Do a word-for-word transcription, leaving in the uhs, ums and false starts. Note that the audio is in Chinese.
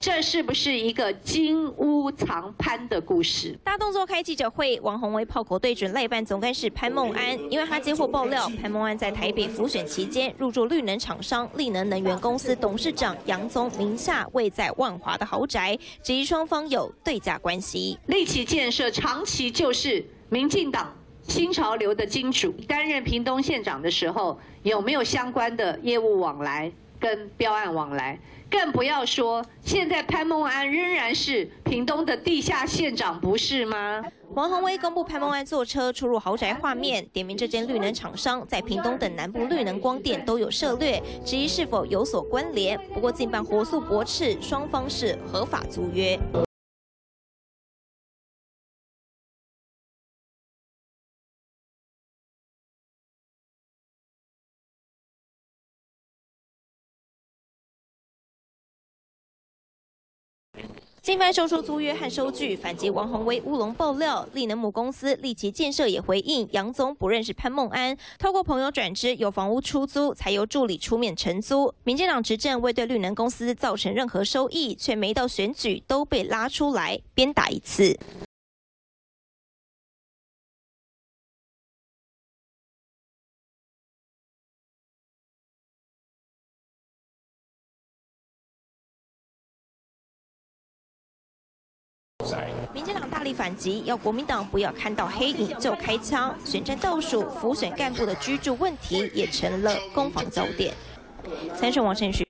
这是不是一个金屋藏潘的故事？ 大动作开记者会，王宏威炮口对准赖办总干事潘孟安，因为他接获爆料，潘孟安在台北辅选期间入驻绿能厂商力能能源公司董事长杨宗名下位在万华的豪宅，质疑双方有对价关系。 力奇建设长期就是民进党新潮流的金主，担任屏东县长的时候，有没有相关的业务往来跟标案往来？更不要说，现在潘孟安仍然是屏东的地下县长，不是吗？ 王宏威公布潘孟安坐车出入豪宅画面，点名这间绿能厂商在屏东等南部绿能光电都有涉略，质疑是否有所关联。不过近办火速驳斥，双方是合法租约。近番收出租约和收据，反击王宏威乌龙爆料。力能母公司力奇建设也回应，杨总不认识潘孟安，透过朋友转知有房屋出租，才由助理出面承租。民进党执政未对绿能公司造成任何收益，却没到选举都被拉出来鞭打一次。民进党大力反击，要国民党不要看到黑影就开枪。选战倒数，辅选干部的居住问题也成了攻防焦点。三顺王胜旭。